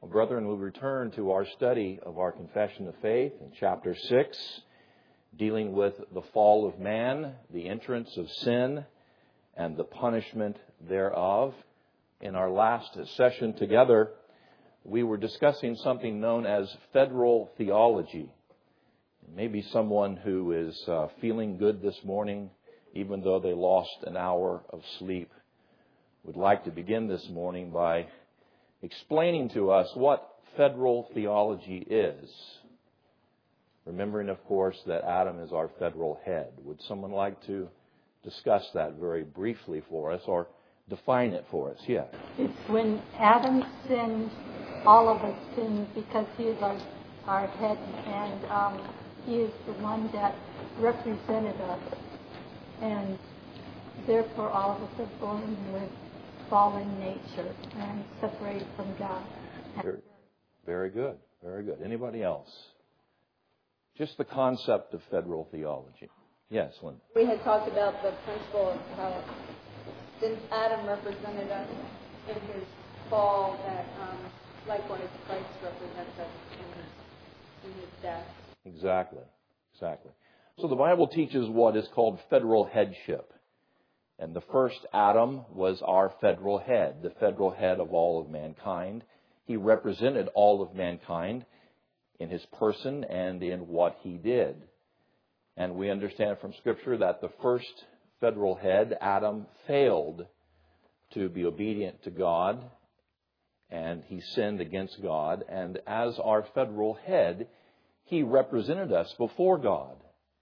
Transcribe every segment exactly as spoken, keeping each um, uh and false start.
Well, brethren, we return to our study of our Confession of Faith in chapter six, dealing with the fall of man, the entrance of sin, and the punishment thereof. In our last session together, we were discussing something known as federal theology. Maybe someone who is uh, feeling good this morning, even though they lost an hour of sleep, would like to begin this morning by explaining to us what federal theology is. Remembering, of course, that Adam is our federal head. Would someone like to discuss that very briefly for us or define it for us? Yeah. It's when Adam sinned, all of us sinned because he is our, our head, and um, he is the one that represented us. And therefore all of us are born with fallen nature and separated from God. Very, very good. Very good. Anybody else? Just the concept of federal theology. Yes, Lynn. We had talked about the principle of how since Adam represented us in his fall, that um, likewise Christ represents us in his, in his death. Exactly. Exactly. So the Bible teaches what is called federal headship. And the first Adam was our federal head, the federal head of all of mankind. He represented all of mankind in his person and in what he did. And we understand from Scripture that the first federal head, Adam, failed to be obedient to God, and he sinned against God. And as our federal head, he represented us before God.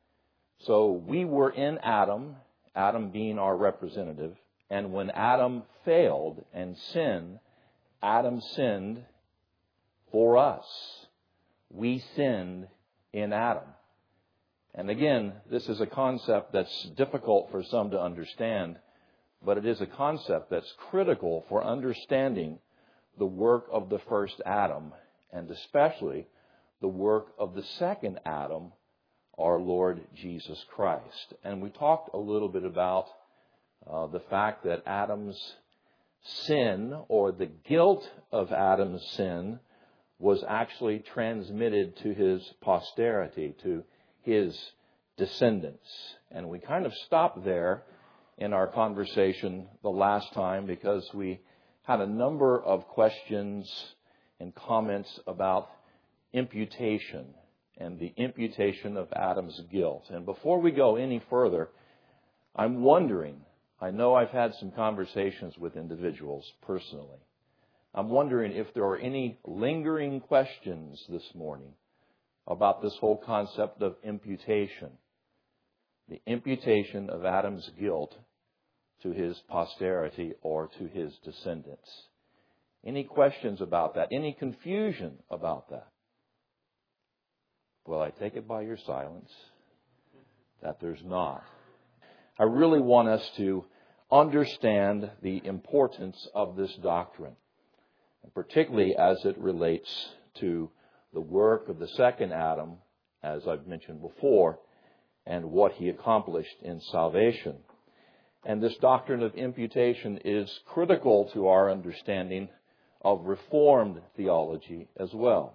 So we were in Adam, Adam being our representative, and when Adam failed and sinned, Adam sinned for us. We sinned in Adam. And again, this is a concept that's difficult for some to understand, but it is a concept that's critical for understanding the work of the first Adam, and especially the work of the second Adam, our Lord Jesus Christ. And we talked a little bit about uh, the fact that Adam's sin, or the guilt of Adam's sin, was actually transmitted to his posterity, to his descendants. And we kind of stopped there in our conversation the last time because we had a number of questions and comments about imputation and the imputation of Adam's guilt. And before we go any further, I'm wondering, I know I've had some conversations with individuals personally. I'm wondering if there are any lingering questions this morning about this whole concept of imputation. The imputation of Adam's guilt to his posterity or to his descendants. Any questions about that? Any confusion about that? Well, I take it by your silence that there's not. I really want us to understand the importance of this doctrine, and particularly as it relates to the work of the second Adam, as I've mentioned before, and what he accomplished in salvation. And this doctrine of imputation is critical to our understanding of Reformed theology as well.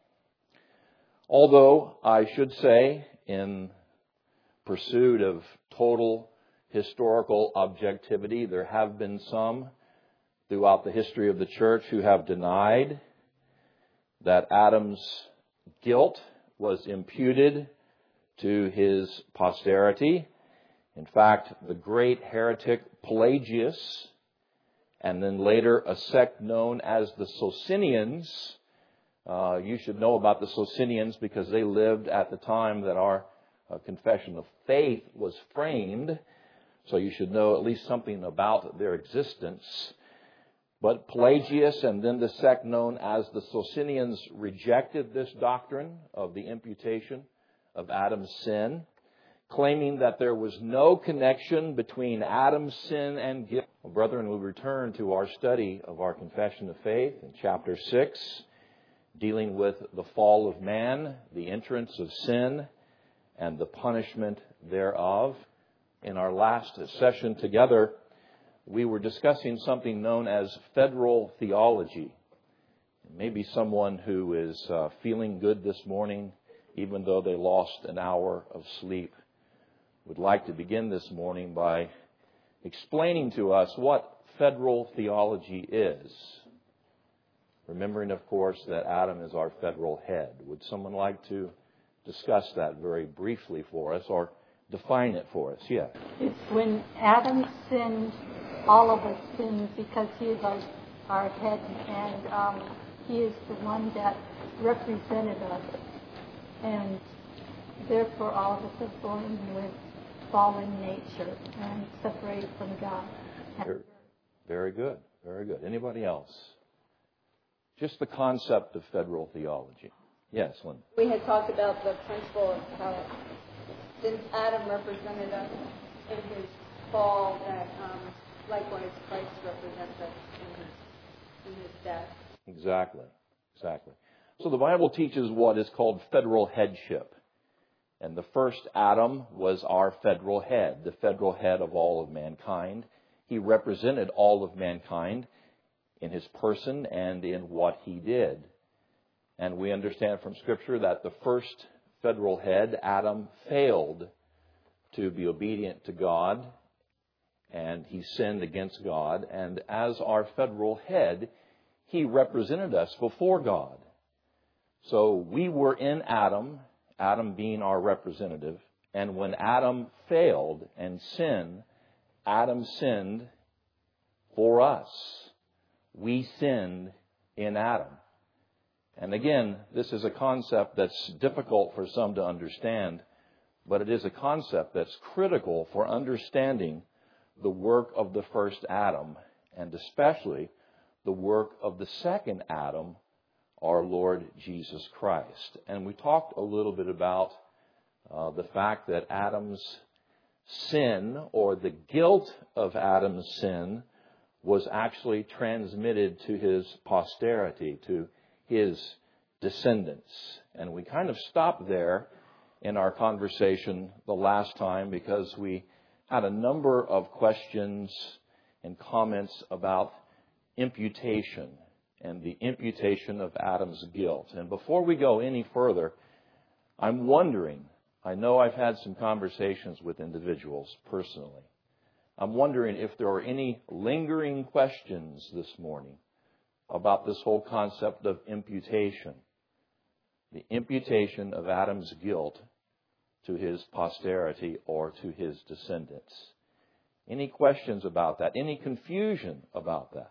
Although I should say, in pursuit of total historical objectivity, there have been some throughout the history of the church who have denied that Adam's guilt was imputed to his posterity. In fact, the great heretic Pelagius, and then later a sect known as the Socinians. Uh, you should know about the Socinians because they lived at the time that our uh, confession of faith was framed. So you should know at least something about their existence. But Pelagius and then the sect known as the Socinians rejected this doctrine of the imputation of Adam's sin, claiming that there was no connection between Adam's sin and guilt. Well, brethren, we return to our study of our Confession of Faith in chapter six, dealing with the fall of man, the entrance of sin, and the punishment thereof. In our last session together, we were discussing something known as federal theology. maybe someone who is uh, feeling good this morning, even though they lost an hour of sleep, would like to begin this morning by explaining to us what federal theology is. Remembering, of course, that Adam is our federal head. Would someone like to discuss that very briefly for us or define it for us? Yeah. It's when Adam sinned, all of us sinned because he is our, our head, and um, he is the one that represented us. And therefore all of us are born with fallen nature and separated from God. Very, very good. Very good. Anybody else? Just the concept of federal theology. Yes, Lynn. We had talked about the principle of how since Adam represented us in his fall, that um, likewise Christ represents us in his, in his death. Exactly. Exactly. So the Bible teaches what is called federal headship. And the first Adam was our federal head, the federal head of all of mankind. He represented all of mankind in his person and in what he did. And we understand from Scripture that the first federal head, Adam, failed to be obedient to God, and he sinned against God. And as our federal head, he represented us before God. So we were in Adam, Adam being our representative. And when Adam failed and sinned, Adam sinned for us. We sinned in Adam. And again, this is a concept that's difficult for some to understand, but it is a concept that's critical for understanding the work of the first Adam, and especially the work of the second Adam, our Lord Jesus Christ. And we talked a little bit about uh, the fact that Adam's sin, or the guilt of Adam's sin, was actually transmitted to his posterity, to his descendants. And we kind of stopped there in our conversation the last time because we had a number of questions and comments about imputation and the imputation of Adam's guilt. And before we go any further, I'm wondering, I know I've had some conversations with individuals personally. I'm wondering if there are any lingering questions this morning about this whole concept of imputation. The imputation of Adam's guilt to his posterity or to his descendants. Any questions about that? Any confusion about that?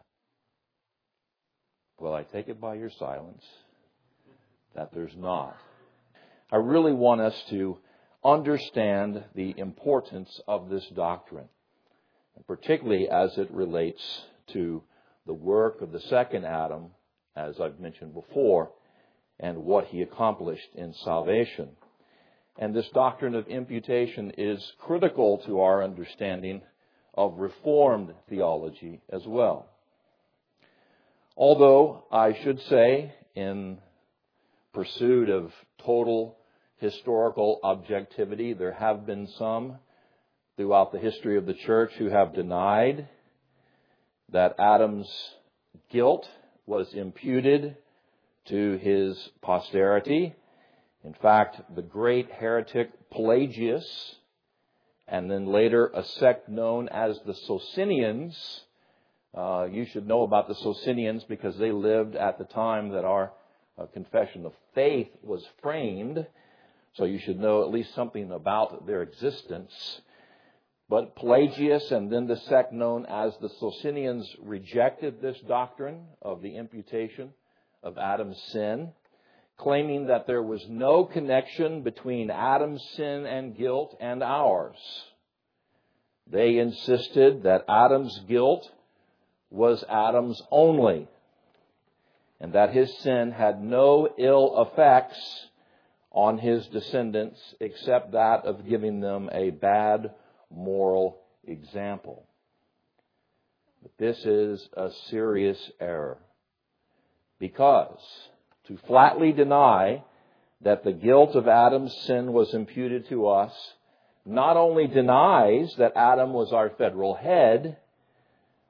Well, I take it by your silence that there's not. I really want us to understand the importance of this doctrine, particularly as it relates to the work of the second Adam, as I've mentioned before, and what he accomplished in salvation. And this doctrine of imputation is critical to our understanding of Reformed theology as well. Although I should say, in pursuit of total historical objectivity, there have been some throughout the history of the church who have denied that Adam's guilt was imputed to his posterity. In fact, the great heretic Pelagius, and then later a sect known as the Socinians, uh, you should know about the Socinians because they lived at the time that our uh, confession of faith was framed, so you should know at least something about their existence. But Pelagius and then the sect known as the Socinians rejected this doctrine of the imputation of Adam's sin, claiming that there was no connection between Adam's sin and guilt and ours. They insisted that Adam's guilt was Adam's only, and that his sin had no ill effects on his descendants except that of giving them a bad moral example. But this is a serious error, because to flatly deny that the guilt of Adam's sin was imputed to us not only denies that Adam was our federal head,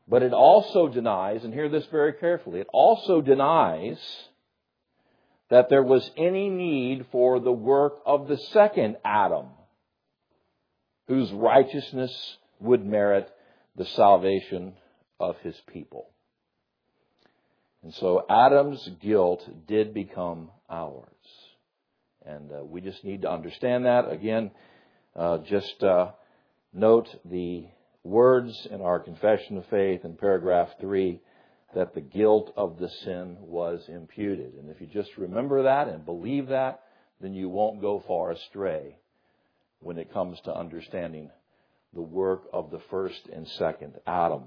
But it also denies, and hear this very carefully, it also denies that there was any need for the work of the second Adam, whose righteousness would merit the salvation of his people. And so Adam's guilt did become ours. And uh, we just need to understand that. Again, uh, just uh, note the words in our confession of faith in paragraph three, that the guilt of the sin was imputed. And if you just remember that and believe that, then you won't go far astray when it comes to understanding the work of the first and second Adam.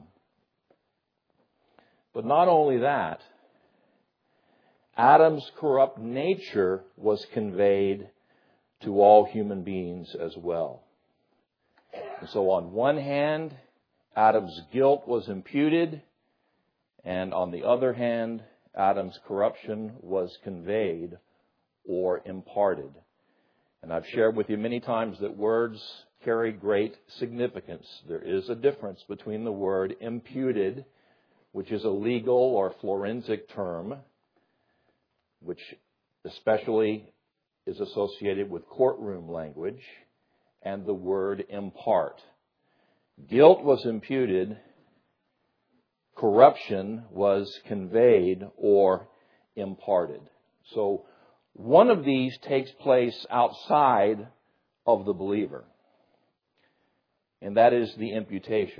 But not only that, Adam's corrupt nature was conveyed to all human beings as well. And so on one hand, Adam's guilt was imputed, and on the other hand, Adam's corruption was conveyed or imparted. And I've shared with you many times that words carry great significance. There is a difference between the word imputed, which is a legal or forensic term, which especially is associated with courtroom language, and the word impart. Guilt was imputed, corruption was conveyed or imparted. So one of these takes place outside of the believer, and that is the imputation.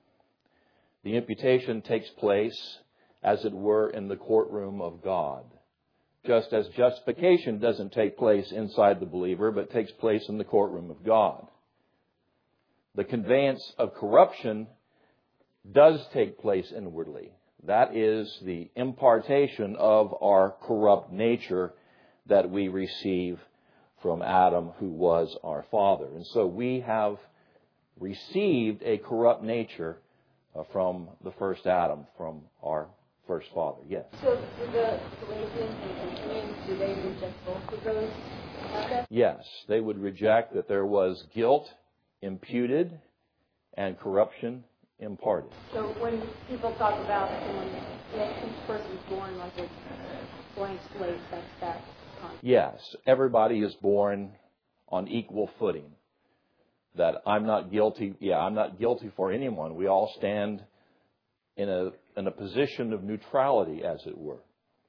The imputation takes place, as it were, in the courtroom of God. Just as justification doesn't take place inside the believer, but takes place in the courtroom of God. The conveyance of corruption does take place inwardly. That is the impartation of our corrupt nature that we receive from Adam, who was our father. And so we have received a corrupt nature uh, from the first Adam, from our first father. Yes? So the Galatians and Corinthians, do they reject both of those aspects? Yes, they would reject that there was guilt imputed and corruption imparted. So when people talk about when each person's born like a blank slate, that's that concept. Yes, everybody is born on equal footing. That I'm not guilty. Yeah, I'm not guilty for anyone. We all stand in a in a position of neutrality, as it were.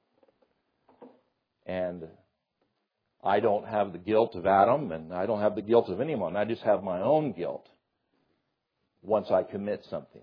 And I don't have the guilt of Adam, and I don't have the guilt of anyone. I just have my own guilt once I commit something.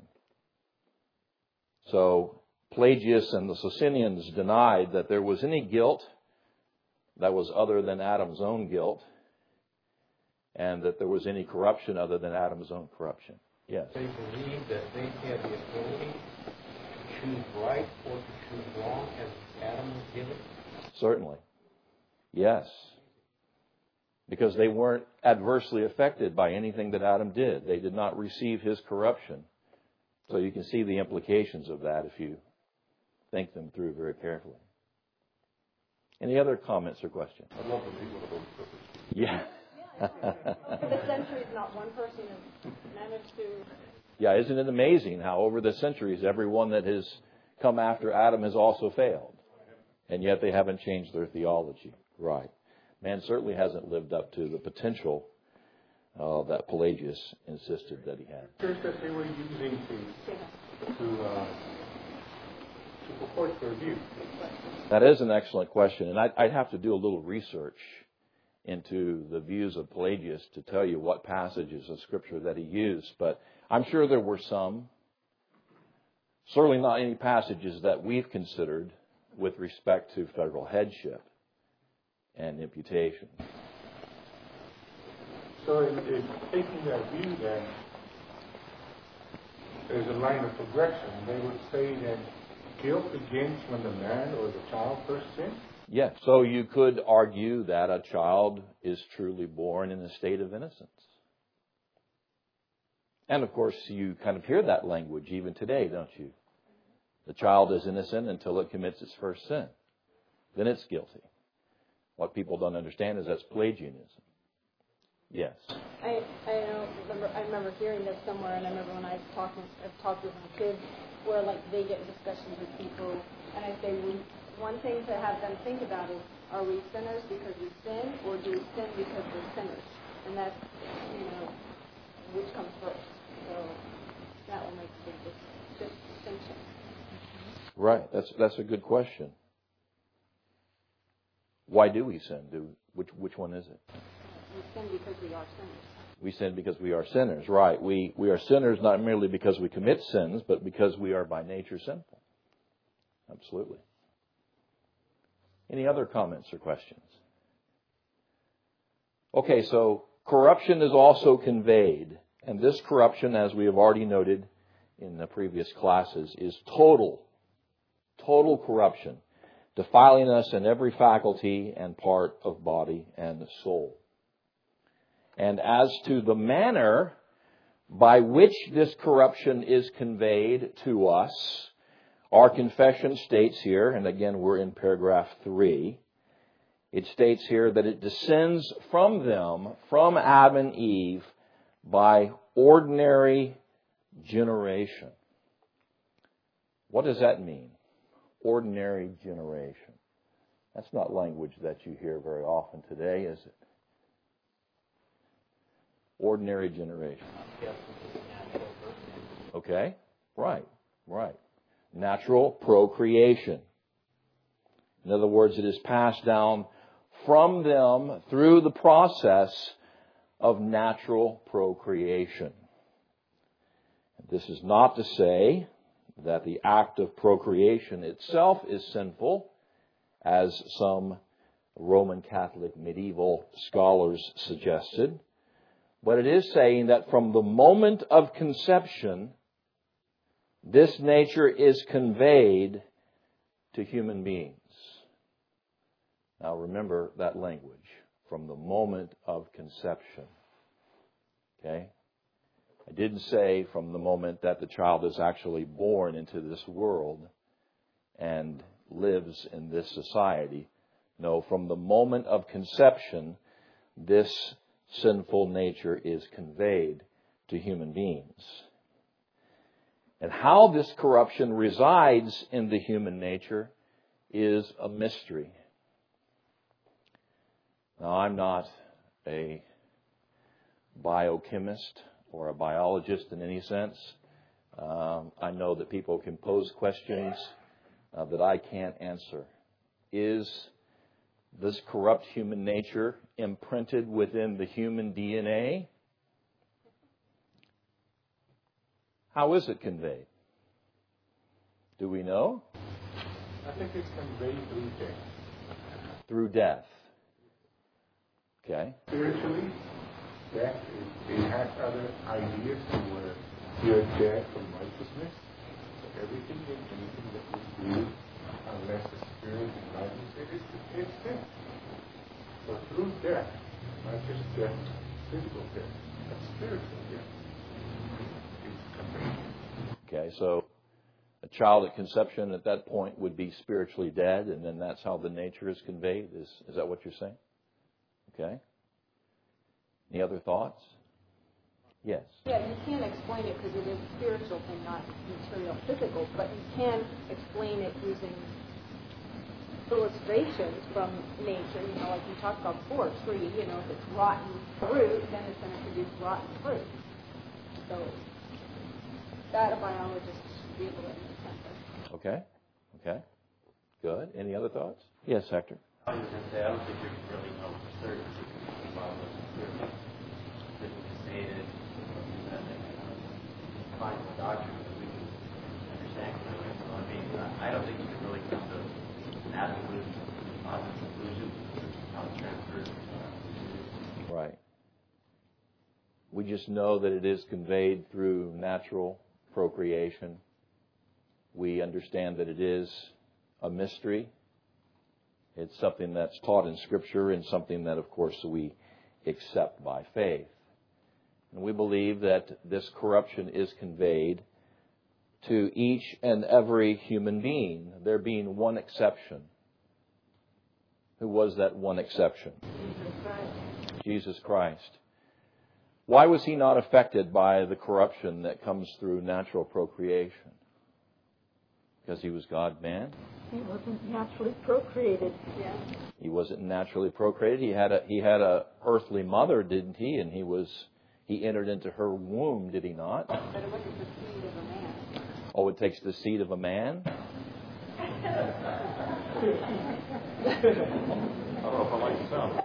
So Pelagius and the Socinians denied that there was any guilt that was other than Adam's own guilt, and that there was any corruption other than Adam's own corruption. Yes? They believe that they have the ability to choose right or to choose wrong as Adam was given? Certainly. Yes. Because they weren't adversely affected by anything that Adam did. They did not receive his corruption. So you can see the implications of that if you think them through very carefully. Any other comments or questions? I'd love to meet one of those purposes. Yeah. Over the centuries, not one person has managed to... Yeah, isn't it amazing how over the centuries everyone that has come after Adam has also failed? And yet they haven't changed their theology. Right. Man certainly hasn't lived up to the potential uh, that Pelagius insisted that he had. Church that they were using to to, uh, to support their view. That is an excellent question, and I'd, I'd have to do a little research into the views of Pelagius to tell you what passages of Scripture that he used, but I'm sure there were some. Certainly not any passages that we've considered with respect to federal headship and imputation. So in, in taking that view, then, there's a line of progression. They would say that guilt begins when the man or the child first sins? Yes. So you could argue that a child is truly born in a state of innocence. And of course, you kind of hear that language even today, don't you? The child is innocent until it commits its first sin. Then it's guilty. What people don't understand is that's Pelagianism. Yes. I I don't remember. I remember hearing this somewhere, and I remember when I was talking, I've talked with my kids, where like they get in discussions with people, and I say, well, one thing to have them think about is, are we sinners because we sin, or do we sin because we're sinners? And that's, you know, which comes first. So that will make a big dis- distinction. Right. That's that's a good question. Why do we sin? Do which which one is it? We sin because we are sinners. We sin because we are sinners. Right. We we are sinners not merely because we commit sins, but because we are by nature sinful. Absolutely. Any other comments or questions? Okay, so corruption is also conveyed. And this corruption, as we have already noted in the previous classes, is total. Total corruption, defiling us in every faculty and part of body and soul. And as to the manner by which this corruption is conveyed to us, our confession states here, and again we're in paragraph three, it states here that it descends from them, from Adam and Eve, by ordinary generation. What does that mean? Ordinary generation. That's not language that you hear very often today, is it? Ordinary generation. Okay, right, right. Natural procreation. In other words, it is passed down from them through the process of natural procreation. This is not to say that the act of procreation itself is sinful, as some Roman Catholic medieval scholars suggested. But it is saying that from the moment of conception, this nature is conveyed to human beings. Now remember that language, from the moment of conception. Okay? I didn't say from the moment that the child is actually born into this world and lives in this society. No, from the moment of conception, this sinful nature is conveyed to human beings. And how this corruption resides in the human nature is a mystery. Now, I'm not a biochemist or a biologist in any sense. Um, I know that people can pose questions uh, that I can't answer. Is this corrupt human nature imprinted within the human D N A? How is it conveyed? Do we know? I think it's conveyed through death. Through death. Okay. Spiritually, death is, they have other ideas where you're dead from righteousness. So everything and anything that we do, unless the spirit enlightens it, it's, it's death. So through death, not just death, physical death, but spiritual death. Okay, so a child at conception at that point would be spiritually dead, and then that's how the nature is conveyed? Is, is that what you're saying? Okay. Any other thoughts? Yes. Yeah, you can't explain it because it is a spiritual thing, not material, physical, but you can explain it using illustrations from nature. You know, like you talked about before, a tree, you know, if it's rotten fruit, then it's going to produce rotten fruit. So that a biologist should be able to understand that. Okay. Okay. Good. Any other thoughts? Yes, Hector. I was going to say, I don't think we really know for certain about the spirit physically stated, and then find the doctrine that we can understand clearly. So, I mean, I don't think you can really come to an absolute positive conclusion how it transfers. Right. We just know that it is conveyed through natural procreation. We understand that it is a mystery. It's something that's taught in Scripture and something that, of course, we accept by faith. And we believe that this corruption is conveyed to each and every human being, there being one exception. Who was that one exception? Jesus Christ. Jesus Christ. Why was he not affected by the corruption that comes through natural procreation? Because he was God-man? He wasn't naturally procreated. Yeah. He wasn't naturally procreated. He had a he had a earthly mother, didn't he? And he was he entered into her womb, did he not? But it wasn't the seed of a man. Oh, it takes the seed of a man? I don't know if I like the sound.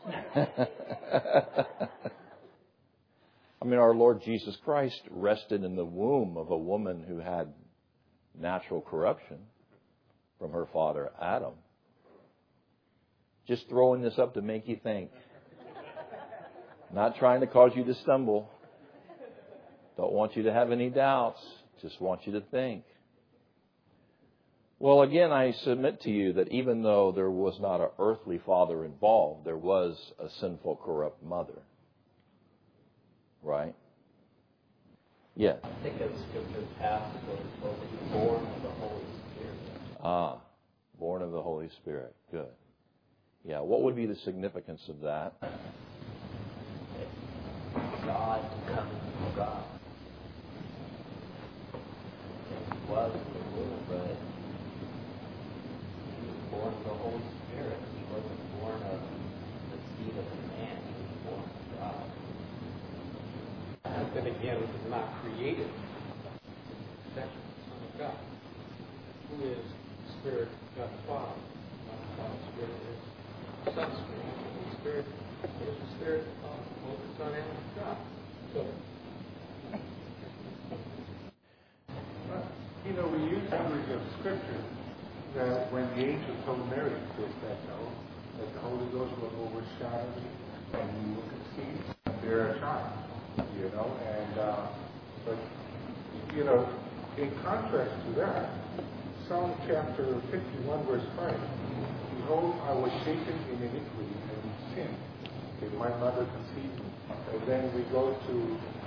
I mean, our Lord Jesus Christ rested in the womb of a woman who had natural corruption from her father Adam. Just throwing this up to make you think. Not trying to cause you to stumble. Don't want you to have any doubts. Just want you to think. Well, again, I submit to you that even though there was not an earthly father involved, there was a sinful, corrupt mother. Right? Yes. I think of Scripture passage where it's supposed to be born of the Holy Spirit. Ah, born of the Holy Spirit. Good. Yeah, what would be the significance of that? God coming from God. And he was in the womb, but he was born of the Holy Spirit. He wasn't born of the seed of a man. He was born of God. But then again, it was not created. That's the Son of God. Who is the Spirit, God the Father? God the Father, Spirit is the Son's Spirit. The Holy Spirit is the Spirit of both the Son and God. So, You know, we use language of Scripture that when the angel told Mary this, that, no, that the Holy Ghost will overshadow you and you will conceive and bear a child, you know, and, uh, but, you know, in contrast to that, Psalm chapter fifty-one, verse five, behold, I was shapen in iniquity and in sin, did my mother conceive me. And then we go to,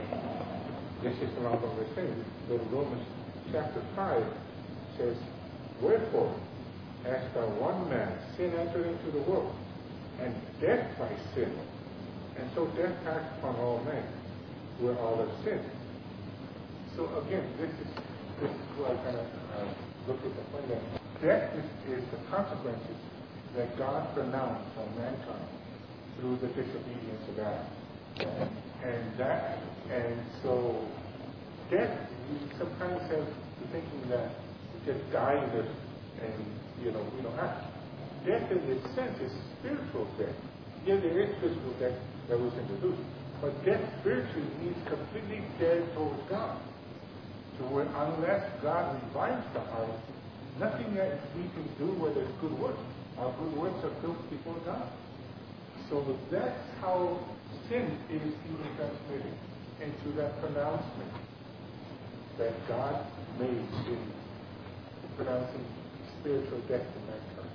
this is the number we're saying, go to Romans chapter five, says, wherefore, as by one man sin entered into the world, and death by sin, and so death passed upon all men, where all have sinned. So again, this is this is where I kind of uh, look at the point that death is, is the consequences that God pronounced on mankind through the disobedience of Adam. And that, and so death, we sometimes have the thinking that we just die and, and you know, we don't have. Death in its sense is spiritual death. Yeah, there is physical death that was introduced, but death spiritually means completely dead towards God. So where, unless God revives the heart, nothing that we can do, whether it's good works, our good works are built before God. So that's how sin is even transmitted into that pronouncement that God made in pronouncing spiritual death to mankind.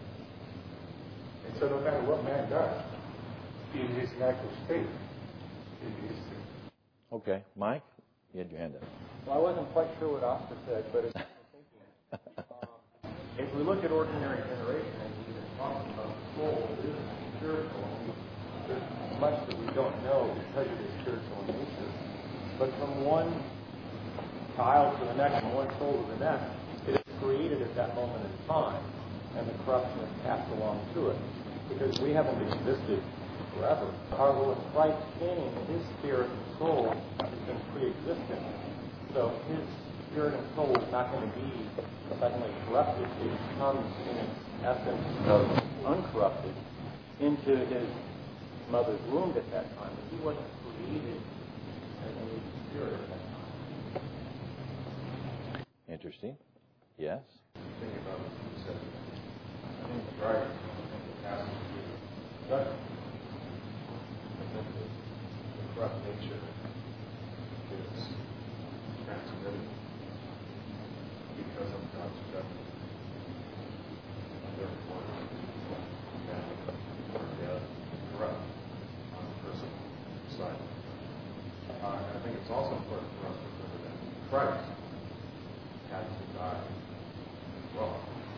And so no matter what man does, in his natural state, it is sin. Okay. Mike, you had your hand up. Well, I wasn't quite sure what Oscar said, but it's thinking. Um, if we look at ordinary generation, and we were talking about the soul, it is spiritual. There's much that we don't know because it is spiritual in nature. But from one child to the next, from one soul to the next, it is created at that moment in time, and the corruption is passed along to it. Because we haven't existed forever. Our Lord Christ came, his spirit and soul has been pre-existent. So his spirit and soul is not going to be suddenly corrupted. It comes in its essence of uncorrupted into his mother's womb at that time. But he wasn't created as a spirit at that time. Interesting. Yes? Thinking about what you said, I think it's right. I think it has to do with judgment. I think the, the corrupt nature is transmitted because of God's judgment. And therefore, man is corrupt on the personal side. Uh, and I think it's also important for us to remember that Christ had to die as well.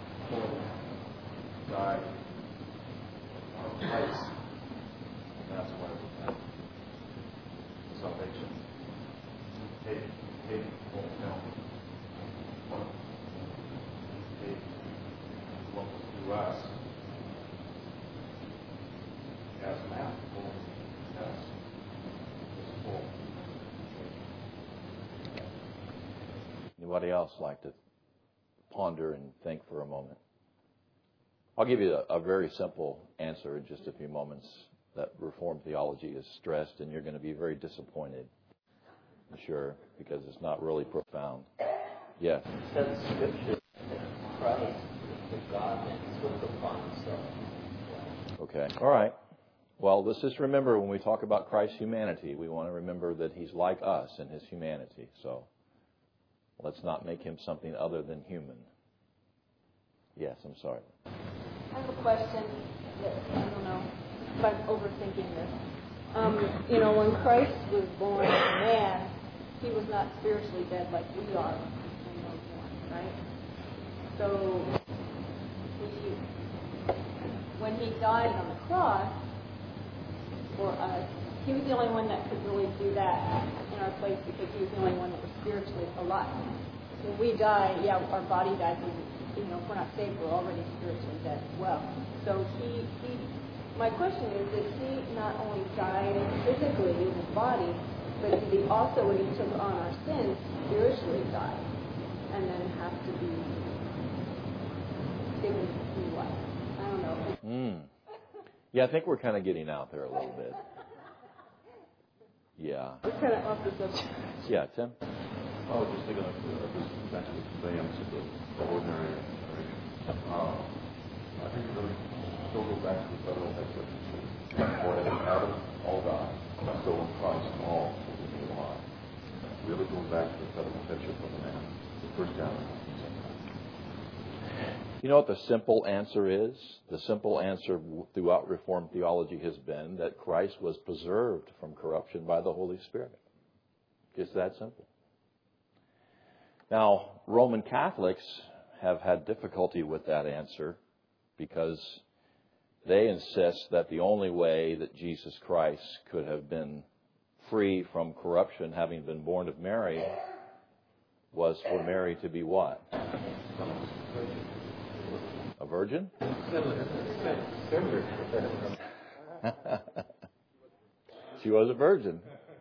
Die in our place. And that's why we have salvation. Christ now is full. Yes. It's full. Anybody else like to ponder and think for a moment? I'll give you a, a very simple answer in just a few moments that Reformed theology is stressed, and you're going to be very disappointed, I'm sure, because it's not really profound. Yes? It says in Scripture that Christ, the God-man, took upon himself. Okay. All right. Well, let's just remember when we talk about Christ's humanity, we want to remember that He's like us in His humanity. So let's not make Him something other than human. Yes, I'm sorry. I have a question that I don't know if I'm overthinking this. Um, you know, when Christ was born as a man, He was not spiritually dead like we are when we were born, right? So he, when He died on the cross for us, He was the only one that could really do that in our place because He was the only one that was spiritually alive. When we die, yeah, our body dies, and you know, if we're not saved, we're already spiritually dead as well. So he, he, my question is, did He not only die physically in His body, but did He also, when He took on our sins, spiritually die, and then have to be given new life? I don't know. Mm. Yeah, I think we're kind of getting out there a little bit. Yeah. We're kind of off the subject. Yeah, Tim? I was just thinking of uh, this exactly the answer to the ordinary generation. Uh, I think it really still goes back to the federal headship. For Adam, all died. So in Christ, all will be alive. Really goes back to the federal headship of the man. The first Adam. You know what the simple answer is? The simple answer throughout Reformed theology has been that Christ was preserved from corruption by the Holy Spirit. Just that simple. Now, Roman Catholics have had difficulty with that answer because they insist that the only way that Jesus Christ could have been free from corruption, having been born of Mary, was for Mary to be what? A virgin? She was a virgin.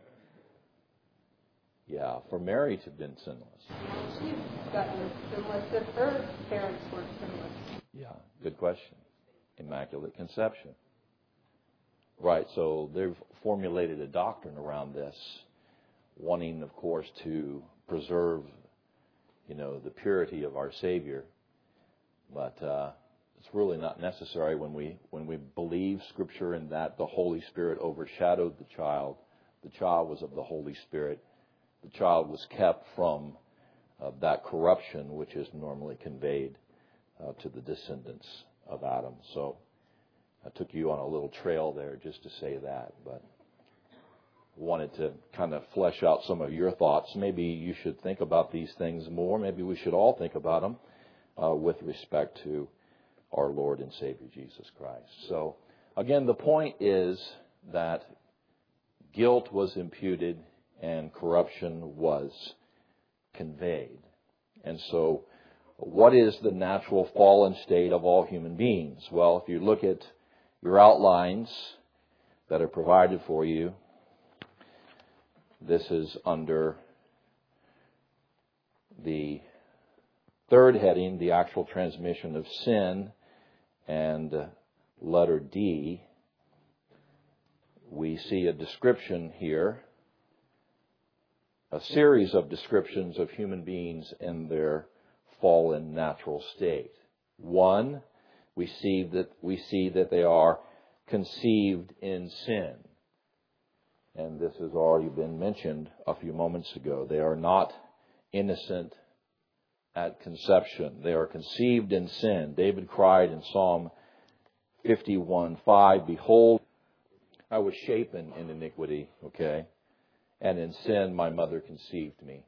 Yeah, for Mary to have been sinless. She's gotten sinless if her parents weren't sinless. Yeah, good question. Immaculate conception. Right, so they've formulated a doctrine around this, wanting, of course, to preserve, you know, the purity of our Savior. But uh, it's really not necessary when we when we believe Scripture in that the Holy Spirit overshadowed the child. The child was of the Holy Spirit. The child was kept from uh, that corruption which is normally conveyed uh, to the descendants of Adam. So I took you on a little trail there just to say that, but wanted to kind of flesh out some of your thoughts. Maybe you should think about these things more. Maybe we should all think about them uh, with respect to our Lord and Savior Jesus Christ. So again, the point is that guilt was imputed and corruption was conveyed. And so what is the natural fallen state of all human beings? Well, if you look at your outlines that are provided for you, this is under the third heading, the actual transmission of sin, and letter D. We see a description here, a series of descriptions of human beings in their fallen natural state. One, we see that we see that they are conceived in sin. And this has already been mentioned a few moments ago. They are not innocent at conception. They are conceived in sin. David cried in Psalm fifty-one five, "Behold, I was shapen in iniquity," okay? "And in sin my mother conceived me."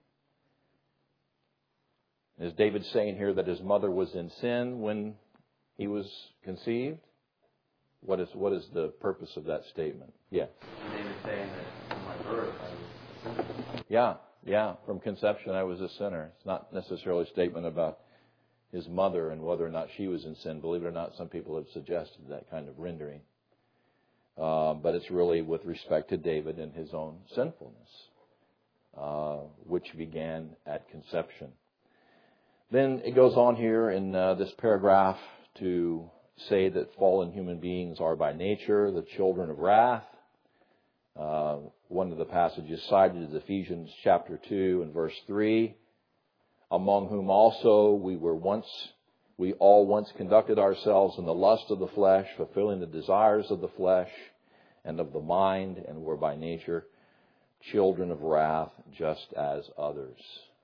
Is David saying here that his mother was in sin when he was conceived? What is what is the purpose of that statement? Yeah. David saying that from my birth I was a sinner. Yeah, yeah. From conception I was a sinner. It's not necessarily a statement about his mother and whether or not she was in sin. Believe it or not, some people have suggested that kind of rendering. uh, but it's really with respect to David and his own sinfulness, uh, which began at conception. Then it goes on here in uh, this paragraph to say that fallen human beings are by nature the children of wrath. Uh, one of the passages cited is Ephesians chapter two and verse three, among whom also we were once, we all once conducted ourselves in the lust of the flesh, fulfilling the desires of the flesh and of the mind, and were by nature children of wrath, just as others.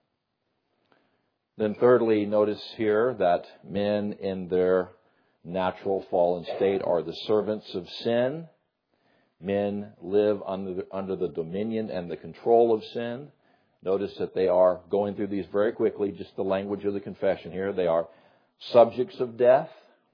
Then thirdly, notice here that men in their natural fallen state are the servants of sin. Men live under the, under the dominion and the control of sin. Notice that they are going through these very quickly, just the language of the confession here. They are subjects of death.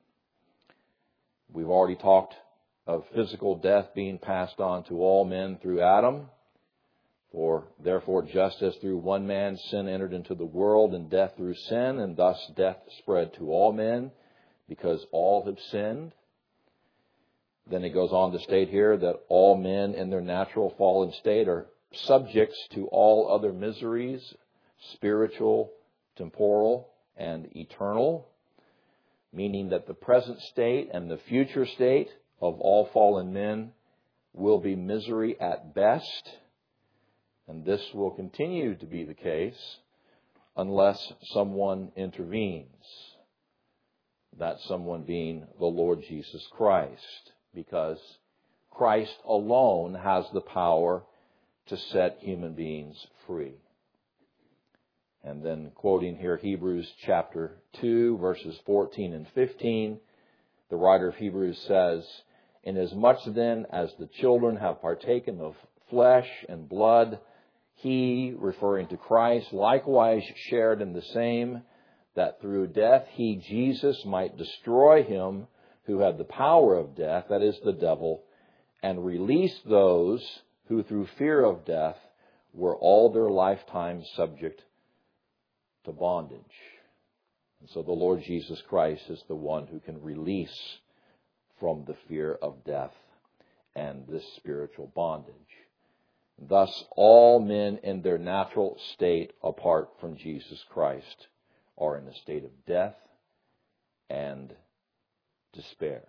We've already talked of physical death being passed on to all men through Adam. For therefore, just as through one man sin entered into the world, and death through sin, and thus death spread to all men, because all have sinned. Then it goes on to state here that all men in their natural fallen state are subjects to all other miseries, spiritual, temporal, and eternal, meaning that the present state and the future state of all fallen men will be misery at best. And this will continue to be the case unless someone intervenes. That someone being the Lord Jesus Christ, because Christ alone has the power to set human beings free. And then quoting here Hebrews chapter two, verses fourteen and fifteen, the writer of Hebrews says, "Inasmuch then as the children have partaken of flesh and blood, he," referring to Christ, "likewise shared in the same, that through death he, Jesus, might destroy him who had the power of death, that is, the devil, and release those who through fear of death were all their lifetime subject to bondage." And so the Lord Jesus Christ is the one who can release from the fear of death and this spiritual bondage. Thus, all men in their natural state apart from Jesus Christ are in a state of death and despair.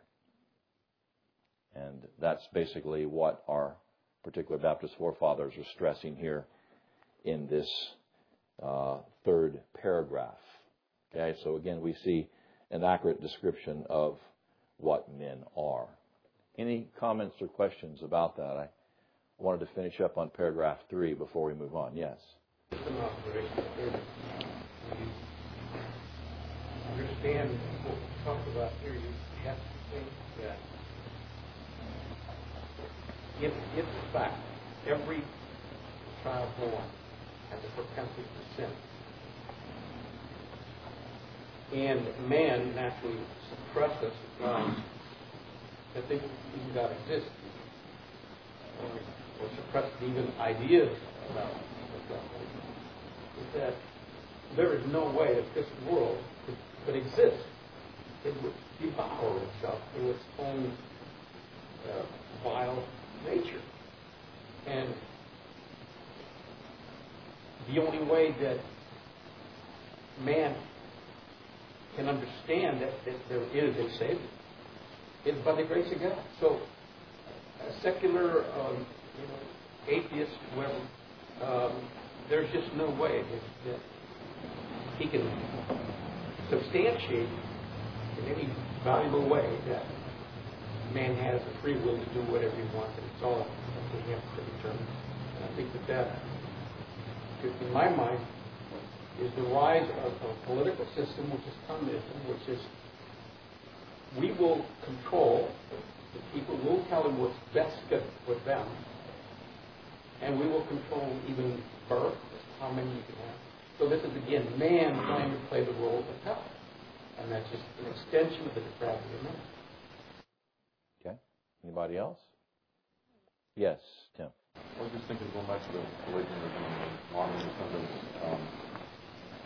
And that's basically what our particular Baptist forefathers are stressing here in this uh, third paragraph. Okay, so again, we see an accurate description of what men are. Any comments or questions about that? I wanted to finish up on paragraph three before we move on. Yes? Just an observation. You understand what we talked about here. You have to think that if, if in fact every child born has a propensity to sin, and man naturally suppresses um, that they even God exists, or, or suppresses even ideas about God, is that there is no way that this world could, could exist. It would devour itself in its own uh, vile nature. And the only way that man can understand that, that there is a Savior is by the grace of God. So, a secular, um, you know, atheist, whoever, um, there's just no way that, that he can substantiate in any valuable way that man has the free will to do whatever he wants, and it's all up to him to determine. And I think that that, in my mind, is the rise of a political system, which is communism, which is we will control the people, we'll tell them what's best fit for them, and we will control even birth, how many you can have. So this is, again, man trying to play the role of God. And that's just an extension of the depravity of man. Okay. Anybody else? Yes, Tim. I was just thinking, going back to the Pelagianism and Modernism, um,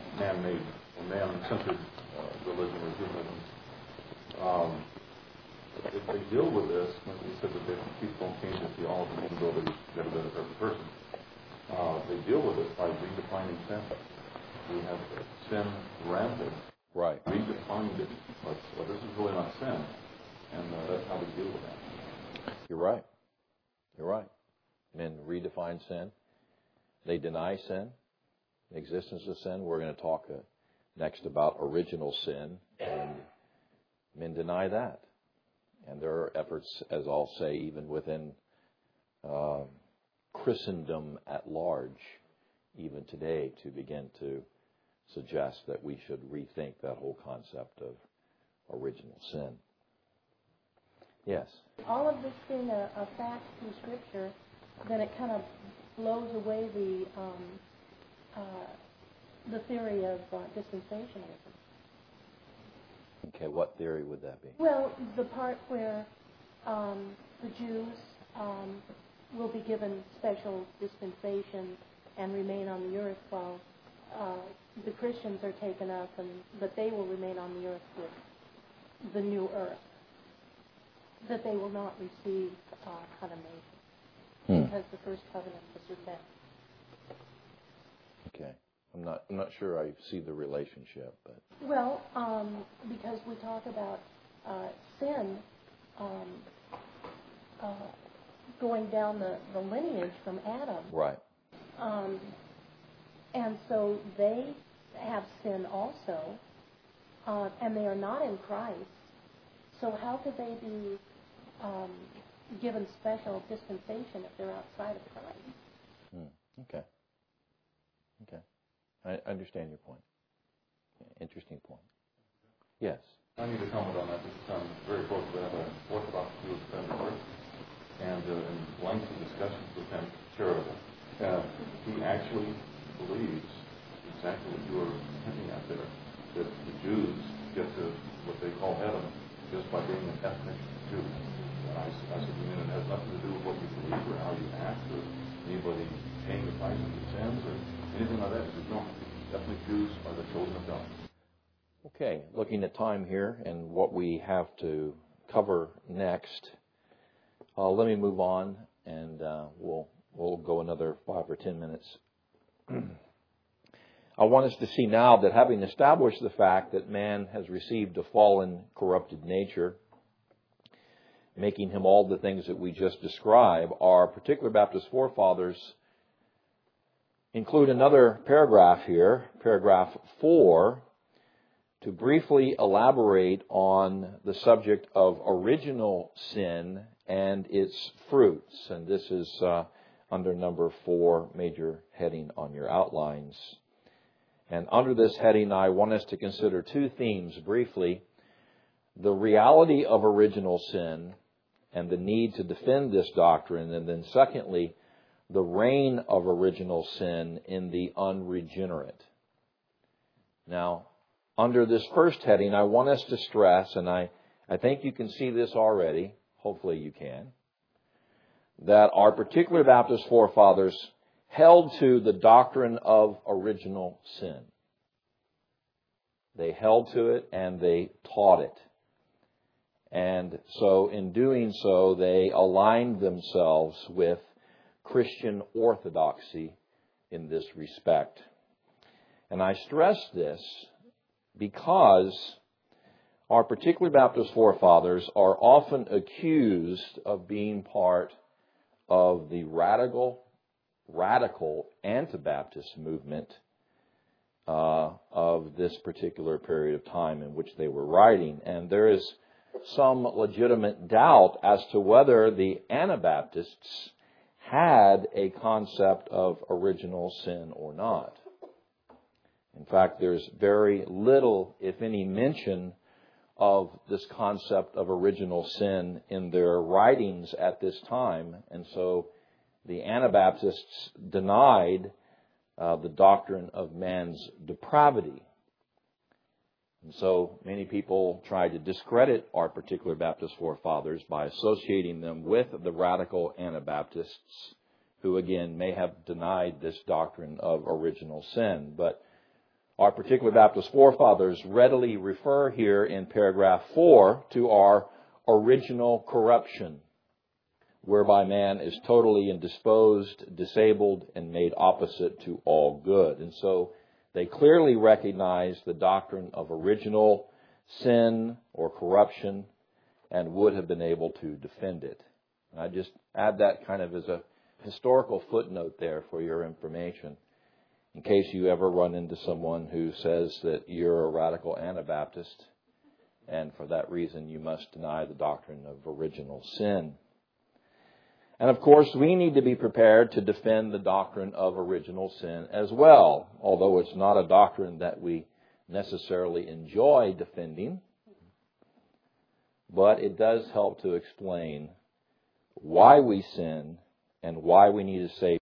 man-made or man-centered uh, religion or humanism. Um, if they deal with this, when you said that they, people don't change their theology even though they get a better perfect person, uh, they deal with it by redefining sin. We have sin rampant. Right. Redefined it. But, well, this is really not sin. And uh, that's how we deal with that. You're right. You're right. Men redefine sin. They deny sin, the existence of sin. We're going to talk uh, next about original sin. And men deny that. And there are efforts, as I'll say, even within uh, Christendom at large, even today, to begin to suggest that we should rethink that whole concept of original sin. Yes? All of this being a, a fact through Scripture, then it kind of blows away the um, uh, the theory of uh, dispensationalism. Okay, what theory would that be? Well, the part where um, the Jews um, will be given special dispensation and remain on the earth while uh, the Christians are taken up, and but they will remain on the earth with the new earth. That they will not receive uh, condemnation Hmm. because the first covenant was with them. Okay, I'm not. I'm not sure I see the relationship, but Well, um, because we talk about uh, sin um, uh, going down the, the lineage from Adam. right. Um, and so they have sin also, uh, and they are not in Christ. So how could they be um, given special dispensation if they're outside of Christ? Hmm. Okay. Okay. I understand your point. Interesting point. Yes. I need to comment on that. This sounds very close. We have an Orthodox Jewish friend of ours, and uh, in lengthy discussions with him, charitable. Uh, he actually believes exactly what you were hinting at there, that the Jews get to what they call heaven just by being an ethnic Jew. And I, I said, you mean it has nothing to do with what you believe or how you act or anybody paying the price of your sins or anything like that? He said, no, ethnic Jews are the chosen of God. Okay, looking at time here and what we have to cover next, uh, let me move on, and uh, we'll we'll go another five or ten minutes. I want us to see now that having established the fact that man has received a fallen, corrupted nature, making him all the things that we just described, our particular Baptist forefathers include another paragraph here, paragraph four, to briefly elaborate on the subject of original sin and its fruits. And this is uh, under number four, major heading on your outlines. And under this heading, I want us to consider two themes briefly: the reality of original sin and the need to defend this doctrine, and then secondly, the reign of original sin in the unregenerate. Now, under this first heading, I want us to stress, and I, I think you can see this already, hopefully you can, that our particular Baptist forefathers held to the doctrine of original sin. They held to it and they taught it. And so in doing so, they aligned themselves with Christian orthodoxy in this respect. And I stress this because our particular Baptist forefathers are often accused of being part of the radical, radical Anabaptist movement uh, of this particular period of time in which they were writing. And there is some legitimate doubt as to whether the Anabaptists had a concept of original sin or not. In fact, there's very little, if any, mention of this concept of original sin in their writings at this time. And so the Anabaptists denied uh, the doctrine of man's depravity. And so many people tried to discredit our particular Baptist forefathers by associating them with the radical Anabaptists, who again may have denied this doctrine of original sin. But our particular Baptist forefathers readily refer here in paragraph four to our original corruption, whereby man is totally indisposed, disabled, and made opposite to all good. And so they clearly recognize the doctrine of original sin or corruption and would have been able to defend it. And I just add that kind of as a historical footnote there for your information, in case you ever run into someone who says that you're a radical Anabaptist, and for that reason you must deny the doctrine of original sin. And of course, we need to be prepared to defend the doctrine of original sin as well, although it's not a doctrine that we necessarily enjoy defending, but it does help to explain why we sin and why we need a Savior.